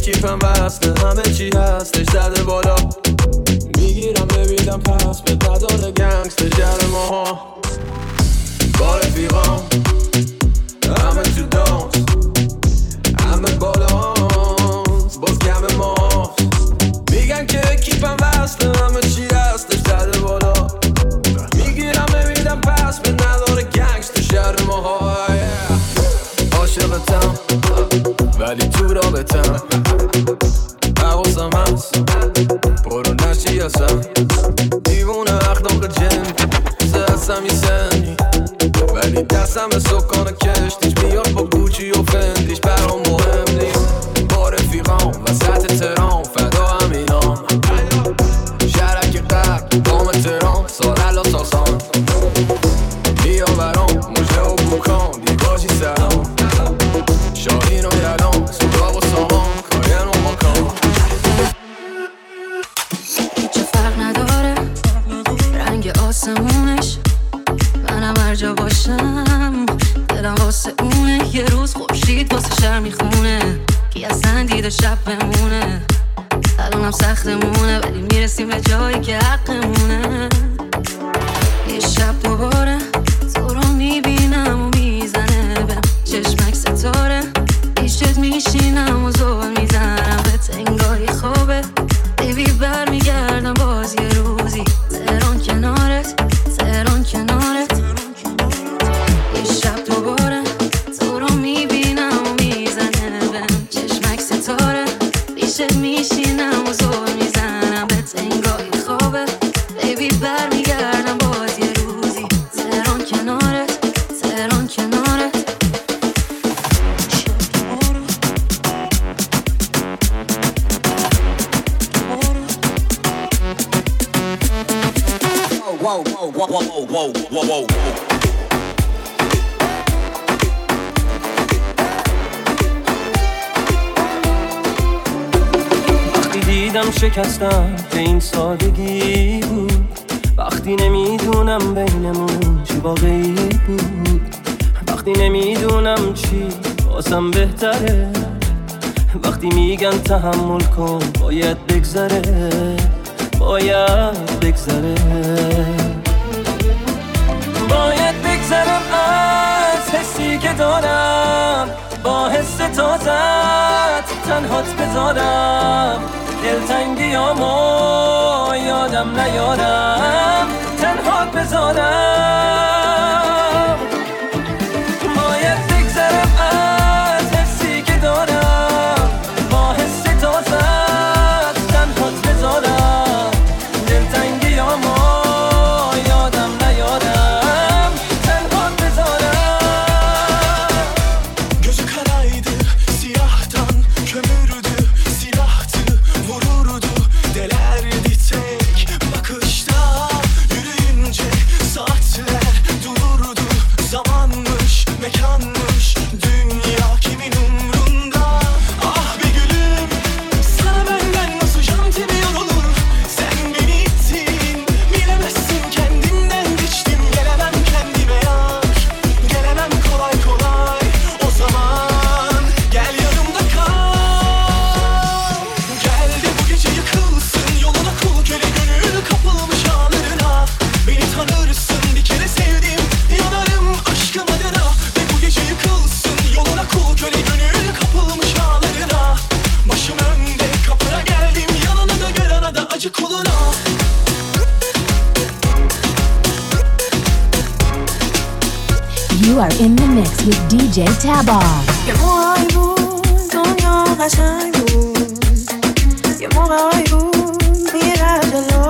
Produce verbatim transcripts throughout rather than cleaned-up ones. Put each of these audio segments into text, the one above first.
کیفم وصله همه چی هستش زده بالا میگیرم ببینم پس به نداره گنگستر جر ماها با رفیقام همه تو دانس همه بالانس باز کم ما میگن که کیفم وصله همه چی هستش زده بالا میگیرم ببینم پس به نداره گنگستر جر ماها عاشقتم ولی تو رابطم حواسم هست برو نشی اصلا دیوونه اخلاق جن زهستم یه سنی ولی دستم سکان کشتیش میاد با گوچی و فندیش برام مهم نیست با رفیقام وسط ترام فدا همینام شرک قرد دام ترام سارلا ساسان بیا برام مجه و بوکان دیگاشی سلام شاهین و یلام سراغ و سامان کاین و ماکان هیچه فرق نداره رنگ آسمونش منم هر جا باشم دلم واسه اونه یه روز خورشید واسه شهر میخونه کی اصلا دیده شب بمونه الانم سختمونه ولی میرسیم به جایی که حقمونه یه شب دوباره تو رو میبینم و میزنه بهم چشمک ستاره پیشت میشینم و زول میزنم به تنگای خوابه بیبی بر میگردم باز یه روزی تهران کنارت تهران کنارت یه شب دوباره تو رو میبینم و میزنه بهم چشمک ستاره پیشت میشینم و زول میزنم به تنگای خوابه بیبی بر میگردم باز یه روزی تهران کنارت تهران کنارت Whoa, whoa, whoa, whoa, whoa, whoa, whoa, whoa. وقتی دیدم شکستم که این سادگی بود وقتی نمیدونم بینمون چی واقعی بود وقتی نمیدونم چی واسم بهتره وقتی میگن تحمل کن باید بگذره باید بگذره باید بگذرم از حسی که دارم با حس تازت تنهات بذارم دلتنگیامو یادم نیارم تنهات بذارم باید بگذرم از حسی که دارم با حس تازت تنهات بذارم دلتنگیامو یادم نیارم تنهات بذارم Gözü karaydı siyahtan kömürdü silahtı vururdu delerdi tek bakışta yürüyünce saatler dururdu zamanmış mekanmış dünya kimin umrunda ah be gülüm sana benden nasıl jantim yorulur sen beni ittin bilemezsin kendimden geçtim gelemem kendime yar gelemem kolay kolay o zaman gel yanımda kal gel de bu gece yıkılsın yoluna kul köle gönül kapılmış ağlarına beni tanırsın bir kere sevdim yanarım aşkım adına ve bu gece yıkılsın yoluna kul köle gönül kapılmış ağlarına başım önde kapına geldim yanına da gör arada acı kuluna You are in the mix with D J Tabar. یه موقعی بود دنیا قشنگ بود یه موقعی بود میرد جلو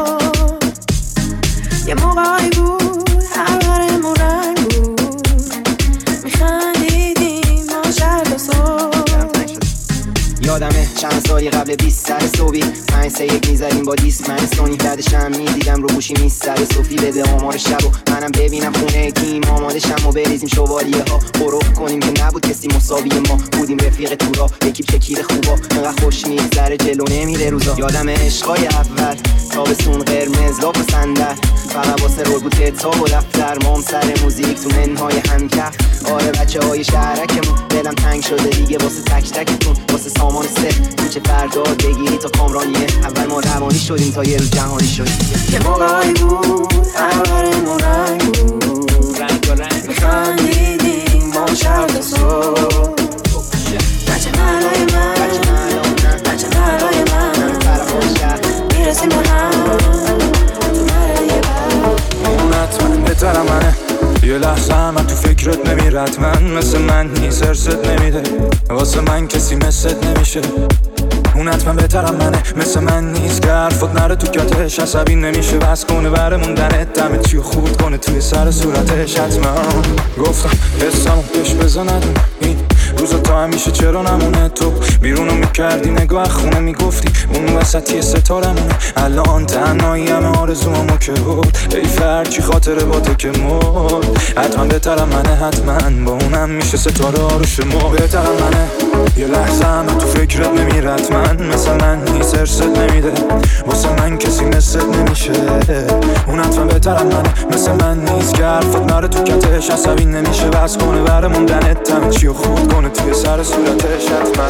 یه موقعی بود هرگرمون رنگ بود میخندیدیم ما شب و صبح یادمه چند سالی قبل بیست سر صبحی پنج سه یک میزدیم با دیست من سونی بعدشم میدیدم رو گوشی میستر صوفی بده آمار شب و منم ببینم خونه کیم آماده شم و بریزیم شوالیه ها بروف کنیم که نبود کسی مساوی ما بودیم رفیق تو را اکیپ شکیل خوبا انقدر خوش میگذره جلو نمیره روزا یادمه عشقای اول تابستون قرمز لاف و صندل فقط واسه رول بود کتاب و دفتر مام سر موزیک تو منهای همکف آره بچه های شهرکمون دلم تنگ شده دیگه واسه تک تکتون واسه سامان زمان سه کوچه فردا بگیری تا کامرانیه اول ما روانی شدیم تا یه روز جهانی شدیم یه موقعی بود اولمون رنگ بود رنگ با رنگ میخندیدیم با شرد و صبح بچه ملای من بچه ملای من میرسیم با هم تو ملای بر اون حتما بهترم منه یه لحظه هم تو فکرت نمیرد من مثل من نیست ارست نمیده واسه من کسی مثلت نمیشه اون حتما بهترم منه مثل من نیست که حرفات نره تو کتش عصبی نمیشه بس کنه بره موندنت دمت چیو خورد کنه توی سر صورتش حتما گفتم حسمو بهش بزندم این روزا تا همیشه چرا نمونه تو بیرونو میکردی نگاه خونه میگفتی اون وسطی ستارمونه الان تنهایی همه آرزوامو که بود ای فرچی خاطره با تو که مرد حتما بهترم منه حتما با اونم میشه ستاره آروش ما بهترم منه یه لحظه هم تو فکرت نمیرد من مثل من نیست ارست نمیده واسه من کسی مثلت نمیشه اون حتما بهترم منه مثل من نیست که حرفات نره تو کتش عصبی نمیشه بس کنه بره موندنت همه چیو خورد کنه توی سر صورتش حتما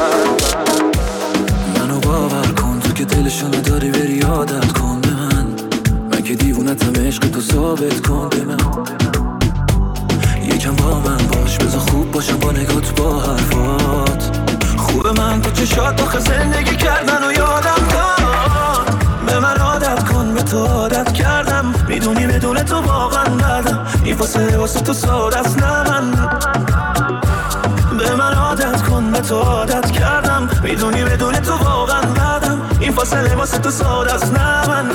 منو باور کن تو که دلشو نداری بری عادت کن به من من که دیوونتم عشق تو ثابت کن به من یکم با من باش بذار خوب باشم با نگات با حرفات خوبه من تو چشات آخه زندگی کردن و یادم کن به من عادت کن به تو عادت کردم میدونی بدون تو واقعا ندم این فاصله واسه تو ساده است نه من به من عادت کن به تو عادت کردم میدونی بدون تو واقعا ندم این فاصله واسه تو ساده است نه من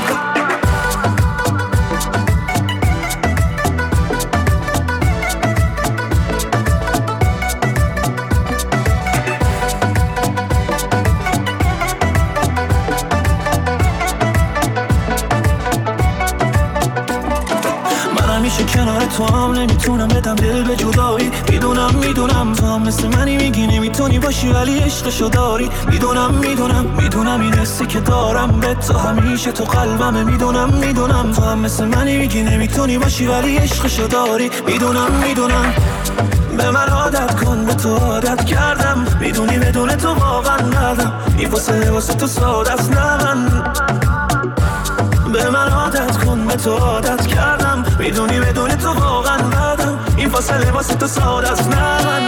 کنار تو هم نمیتونم بدم دل به جدایی میدونم میدونم تو هم مثل منی میگی نمیتونی باشی ولی عشقشو داری میدونم میدونم میدونم این حسی که دارم به تو همیشه تو قلبمه میدونم میدونم تو هم مثل منی میگی نمیتونی باشی ولی عشقشو داری میدونم میدونم به من عادت کن به تو عادت کردم میدونی بدون تو واقعا ندم این فاصله واسه تو ساده است نه من به من عادت کن به تو عادت کردم میدونی بدون تو واقعا ندم این فاصله واسه تو ساده است نه من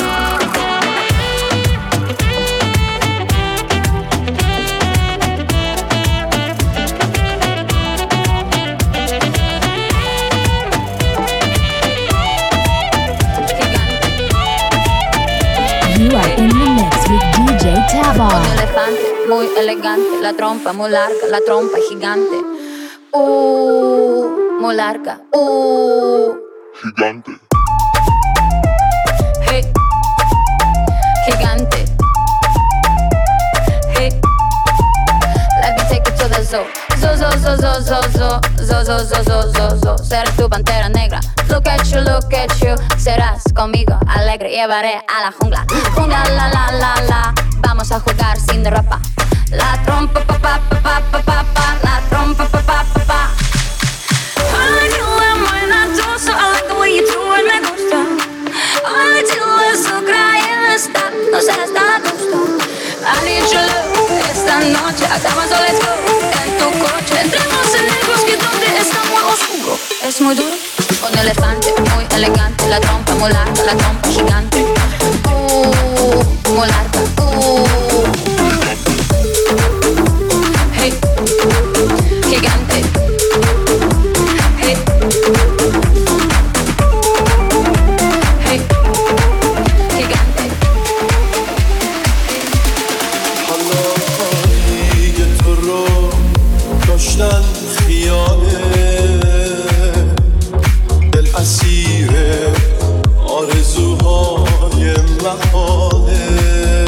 You are in the mix with D J Tabar. Un elefante muy elegante, la trompa muy larga, la trompa gigante. Uh, muy larga. Uh, gigante. Hey, gigante. Hey, let me take you to the zoo. Zoo, zoo, zoo, zoo, zoo, zoo, zoo, zoo, zoo, zoo, zoo, zoo. Ser tu pantera negra. Look at you, look at you. Serás conmigo alegre, llevaré a la jungla. Jungla, la, la, la, la. Vamos a jugar sin ropa. La trompa, pa, pa, pa, pa, pa, pa, pa. La trompa, pa, pa, pa, pa. I like you and when I do so. I like the way you do it, me gusta. Ay, chile, Ucrania está, no seas tan gusto. I need your love, esta noche acabamos, so let's go. En tu coche, entremos en el bosque donde está muy oscuro. Es muy duro, un elefante muy elegante. La trompa muy larga, la trompa gigante. Uh, muy larga, uh. Hey, gigante. Hey, hey, gigante. حالا دیگه تو رو داشتن خیاله دل اسیر آرزوهای محاله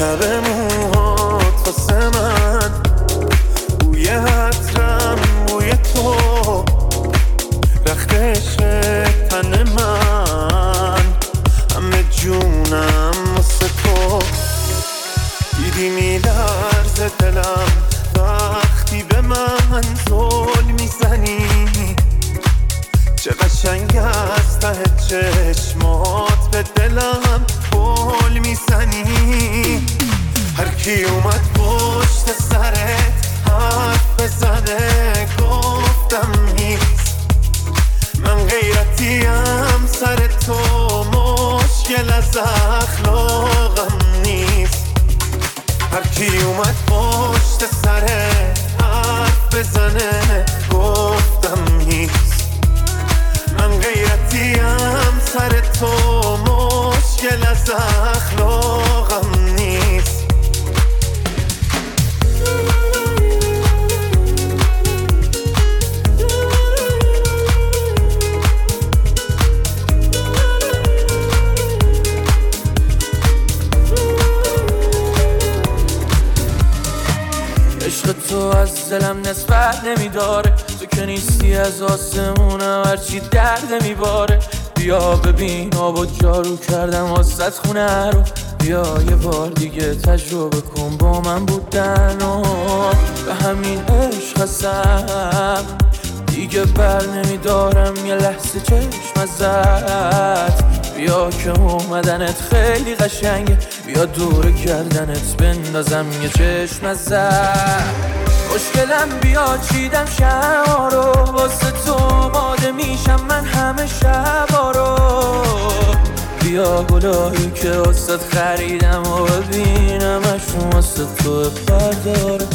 لب موهات واسه من، بوی عطرم بوی تو، رخت عشق تن من، همه جونم واسه تو. دیدی میلرزه دلم وقتی به من زل میزنی، چه قشنگ از ته چشمات به دلم گل میزنی. هر کی اومد پشت سرت حرف بزنه گفتم نیست، من غیرتیم سر تو، مشکل از اخلاقم نیست. هر کی اومد پشت سرت حرف بزنه گفتم نیست، من غیرتیم سر تو، مشکل از اخلاقم نیست. عشق تو از دلم نسبت نمیداره، تو که نیستی از آسمونم هرچی درد میباره. بیا ببین آب و جارو کردم واسه خونه رو، بیا یه بار دیگه تجربه کن با من بودن و به همین عشق هستم دیگه بر نمیدارم یه لحظه چشم ازت. بیا که اومدنت خیلی قشنگه، بیا دور گردنت بندازم یه چشم ازت. خوشگلم بیا چیدم شما رو، واسه تو ماده میشم من همه شبا رو. بیا گلایی که واسه خریدم و ببینمش واسه تو برداره.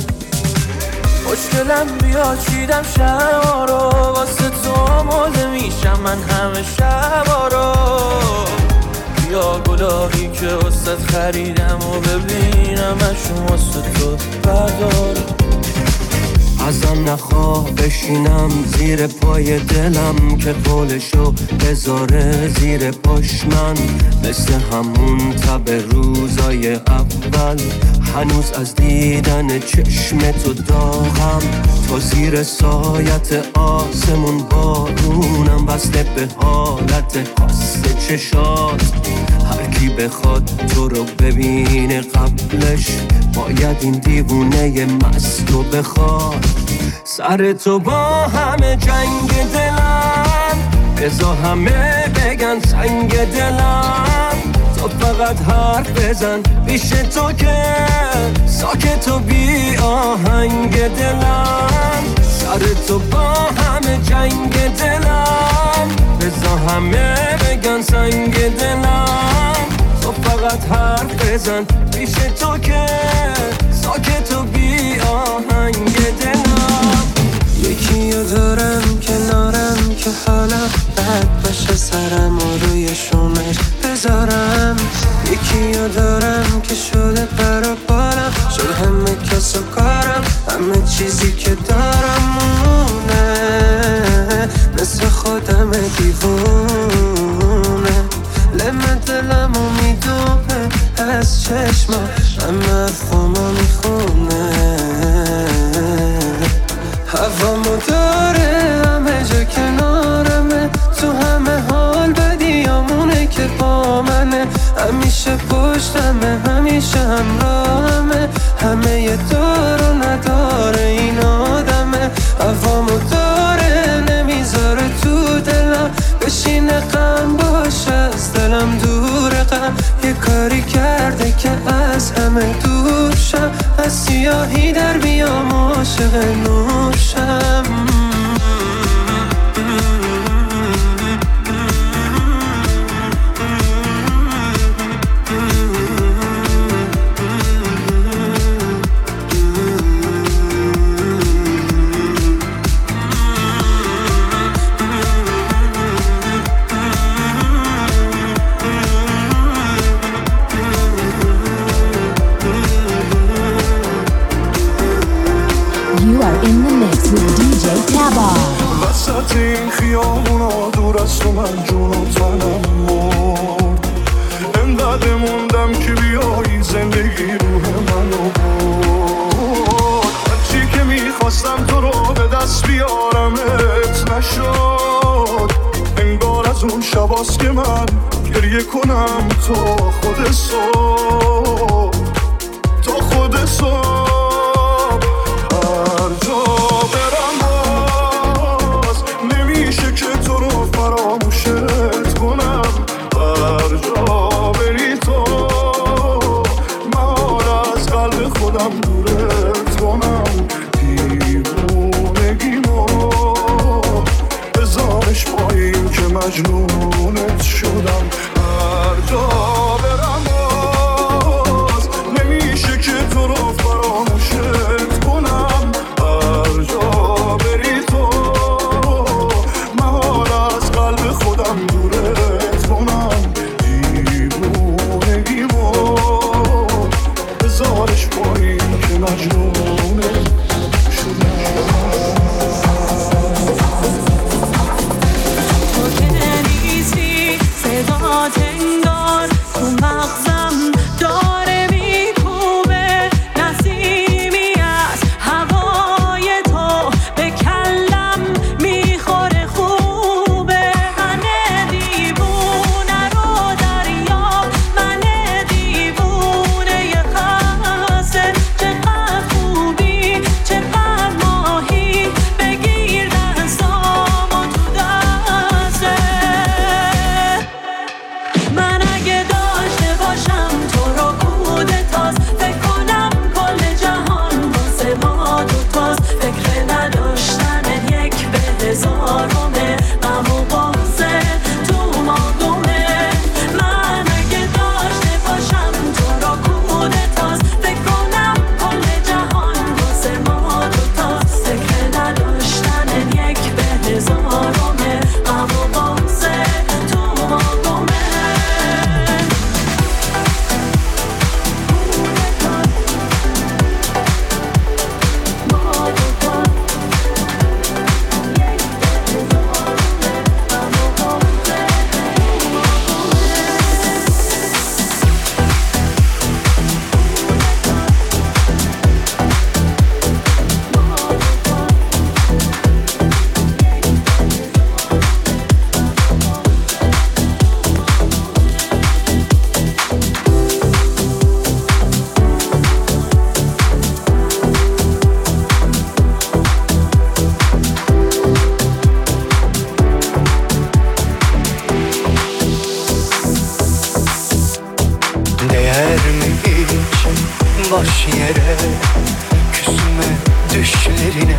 خوشگلم بیا چیدم شما رو، واسه تو ماده میشم من همه شبا رو. بیا گلایی که واسه خریدم و ببینمش واسه تو برداره. ازم نخواه بشینم زیر پای دلم که قولشو بذاره زیر پاش من، مثل همون تب روزای اول هنوز از دیدن چشم تو داغم. تو زیر سایت آسمون بارونم، بسته به حالت خاص چشات. هر کی بخواد تو رو ببینه قبلش باید این دیوونه مست رو بخواد. سر تو با همه جنگ دلم، بذار همه بگن سنگ دلم. تو فقط حرف بزن پیش تو که ساکت و بی آهنگ دلم. سر تو با همه جنگ دلم، بذار همه بگن سنگ دلم. تو فقط حرف بزن پیش تو که ساکت و بی آهنگ دلم. یکی رو دارم کنارم که حالا بد باشه سرم و روی شونش بذارم. یکی رو دارم که شده برا بالم، شده همه کس و کارم، همه چیزی که دارم مونه، مثل خودم دیوونه. لمه دلم و میدونه از چشمم، همه افهامو میخونه. هوامو داره همه جا کنارمه، تو همه حال بدیامونه که با منه. همیشه پشتمه همیشه همراهمه، همه یه دار و نداره این آدمه. هوامو داره نمیذاره تو دلم بشینه غم باشه از دلم دور غم. یه کاری کرده که از همه دور شم، از سیاهی در بیام عاشق نور شم. In the mix with D J Tabar. وسط این خیابونا دور از تو من جون و تنم مرد، انقدر موندم که بیایی زندگی رو اینجاست که من گریه کنم تا خود صبح، تا خود صبح. هر جا برم باز نمیشه که تو رو فراموشت کنم. هر جا بری تو من از قلب خودم دورت کنم. دیوونگیمو بذارش پایین که مجنونت شدم. هر جا برم باز نمیشه که تو رو فراموشت کنم. هر جا بری تو من از قلب خودم دورت کنم. دیوونگیمو بذارش پایین که مجنونت شدم. صدات انگار تو مغزم داره میکوبه، نسیمی از هوای تو به کلم میخوره خوبه. من دیوونه رو دریا، من دیوونه یه خسته. چقدر خوبی چقدر ماهی، بگیر دستامو تو دسته. من اگه داشته باشم تو رو کودتاست، فکر کنم کل جهان واسه ما دوتاست. فکر نداشتن یک به هزارمه، غم و غصه تو ما دومه. من اگه داشته باشم تو رو کودتاست، فکر کنم کل جهان واسه ما دوتاست. فکر نداشتن یک به هزارمه، غم و غصه تو ما دومه. Değer mi hiç boş yere küsme düşlerine?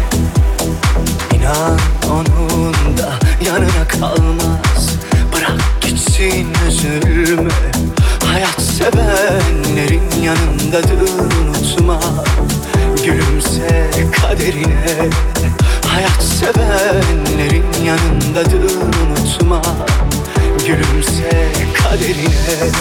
İnan onun da yanına kalmaz. Bırak gitsin üzülme. Hayat sevenlerin yanındadır unutma. Gülümse kaderine. Hayat sevenlerin yanındadır unutma. Gülümse kaderine.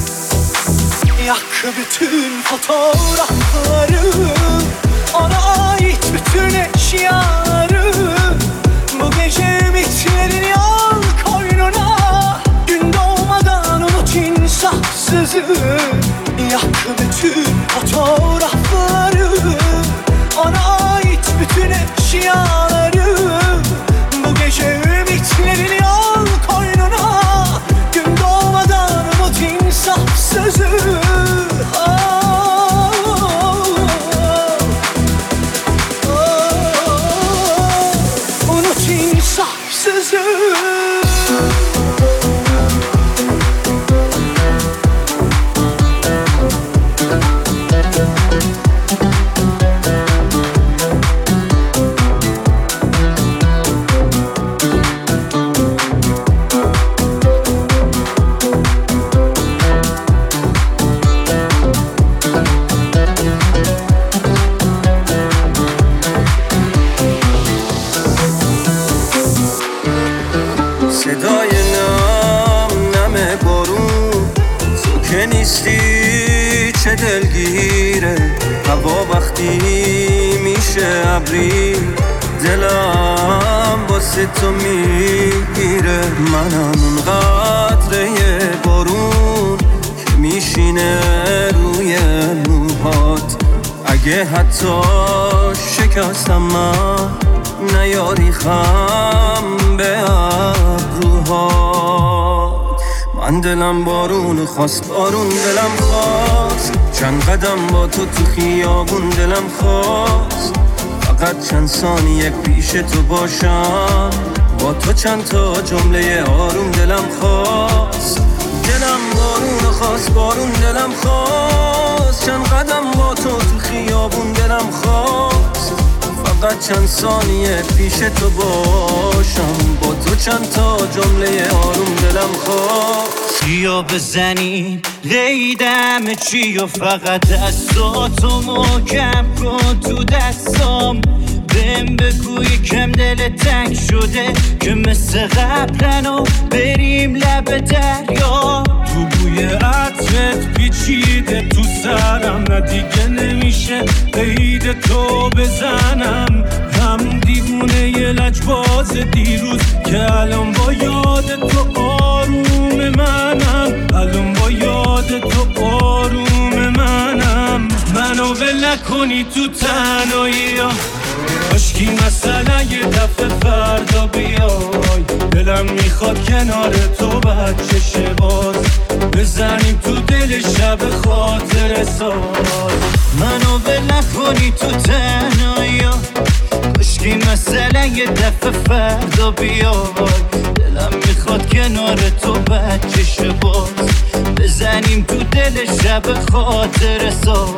Yak bütün fotoğrafları, ona ait bütün eşyaları. Bu gece ümitlerini al koynuna. Gün doğmadan unut insafsızı. Yak bütün fotoğrafları, ona ait bütün eşyaları. Bu gece ümitlerini al koynuna. Gün doğmadan unut insafsızı. Unut insafsızı. صدای نم نم بارون، تو که نیستی چه دلگیره. هوا وقتی میشه ابری، دلم واسه تو میگیره. منم اون قطره بارون که میشینه روی موهات. اگه حتی شکستم من نیاری خم به ابروها. من دلم بارون خواست، بارون دلم خواست، چند قدم با تو تو خیابون دلم خواست، فقط چند ثانیه پیش تو باشم، با تو چند تا جمله آروم دلم خواست. دلم بارون خواست، بارون دلم خواست، چند قدم با تو تو خیابون دلم خواست، فقط چند ثانیه پیش تو باشم، با تو چند تا جمله آروم دلم خواست. چیا بزنیم لیدم چی و فقط دستاتو محکم کن تو دستام، بهم بگو یکم دل تنگ شده که مثل قبلن و بریم لب دریا. تو بوی عطرت پیچیده تو سرم، نه دیگه نمیشه قید تو بزنم، هم دیوونه یه لجباز دیروز که الان با یاد تو آروم منم، الان با یاد تو آروم منم. منو ول نکنی تو تنهایی ها، کاشکی مثلا یه دفعه فردا بیای، دلم میخواد کنار تو بچه شه باز، بزنیم تو دل شب خاطر ساز. منو ول نکنی تو تنهایی ها، کاشکی مثلا یه دفعه فردا بیای، دلم میخواد کنار تو بچه شه باز، بزنیم تو دل شب خاطر ساز.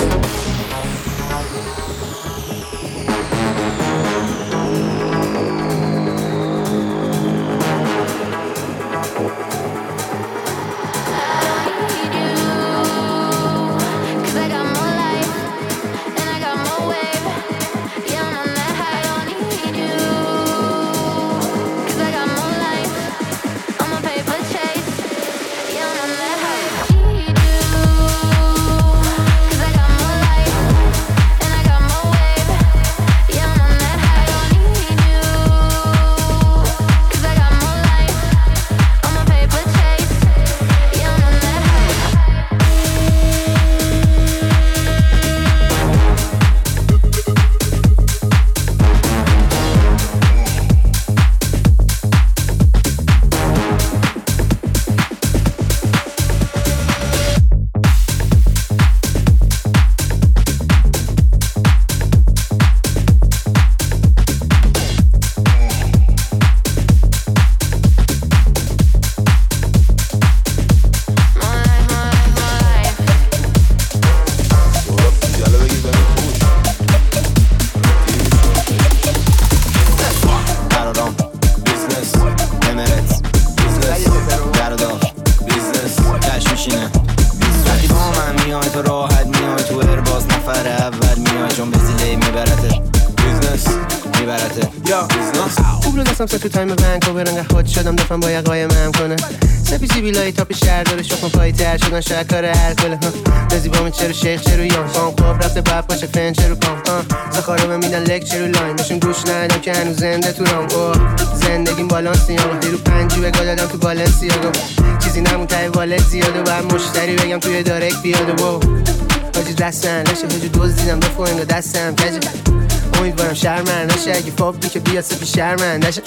تو تایم ونکوور انقدر خود شدم دفعه با یه قایم هم کنه، سپی سیبیلای تاپ شهر داره شخم پایی تر شدن شاید کار هر کله رزی با من چرو شیخ چرو یان فام خواب رفته باید باشه فن چرو پام زخارو به میدن لک چرو لاین باشون گوش ندم که هنوز زنده تو رام زندگیم بالانسی ها دیرو پنجی بگاه دادم تو بالنسی ها چیزی نمون تای والت زیاده باید مشتری بگم توی دارک بیاده و حاجی دستن نشه هجو دوز دیدم دفعه انگا دستم کجه امیدوارم شرمن نشه اگه فابی که بیاد سپی شرمن نشه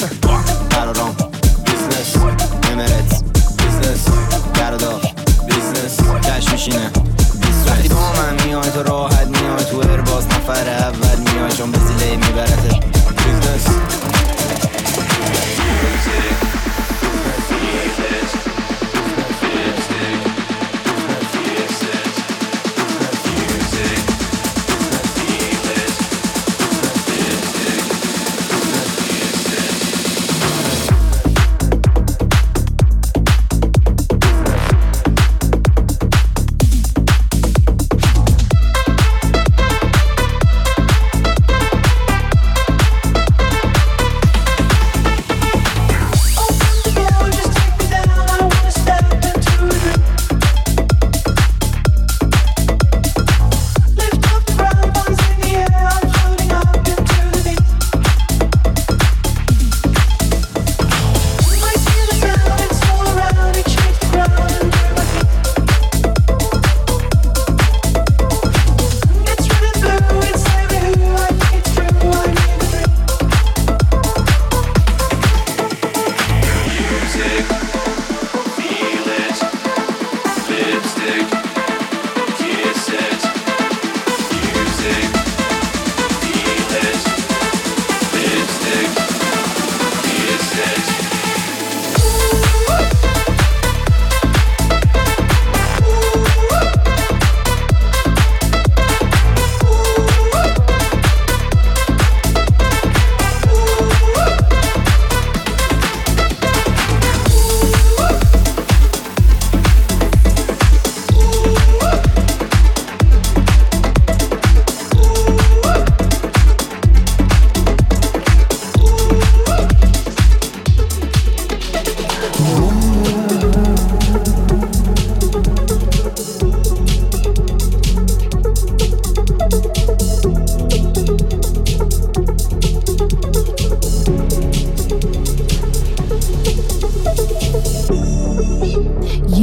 قرارم بیزنس امرت بیزنس گردار بیزنس کش میشینه وقتی با من میای تو راحت میای تو ارباز نفر اول میای چون به زیله میبرته بیزنس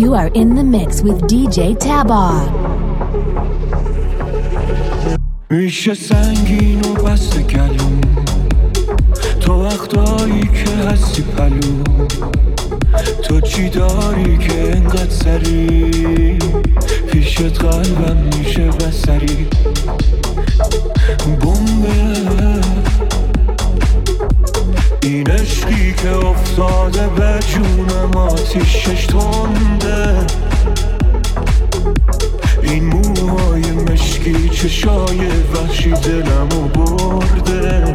You are in the mix with دی جی Tabar. میشه سنگین و بست گلوم تو وقتایی که هستی پلو تو چی داری که انقدر سری پیشت قلبم میشه بسری بمبه این عشقی که افتاده به جونم آتیشش تنده این موهای مشکی چشای وحشی دلمو برده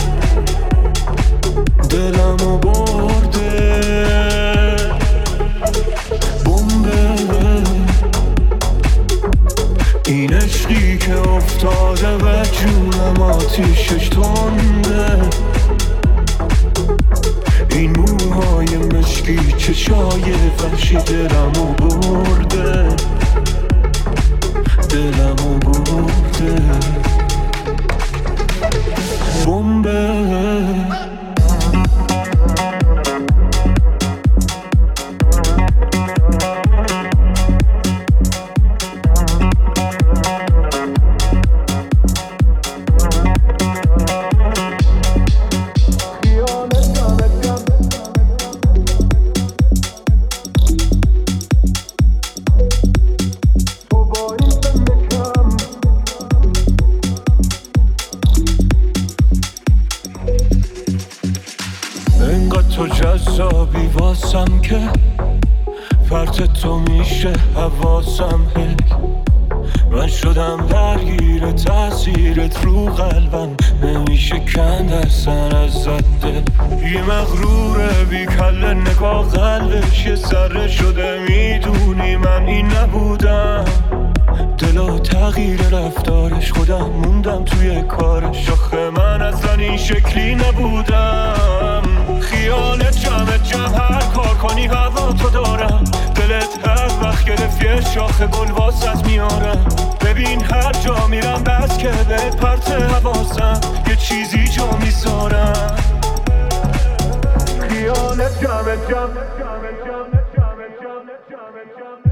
دلمو برده بمبه این عشقی که افتاده به جونم آتیشش تنده این موهای مشکی چشای وحشی دلمو برده دلمو برده بمبه جذابی واسم که فرط تو میشه حواسم هی من شدم درگیر تاثیرت رو قلبم نمیشه کند اصلا ازت دل یه مغروره بی کله نگاه قلبش یه ذره شده میدونی من این نبودم دلا تغییر رفتارش خودم موندم توی کارش آخه من اصلا این شکلی نبودم خیالت جمع جمع هر کار کنی هوا تو دارم دلت هر وقت گرفت یه شاخه گل واسط میارم ببین هر جا میرم بس که بهت پرت حواسم یه چیزی جا میذارم خیالت جمع جمع جمع جمع جمع جمع جمع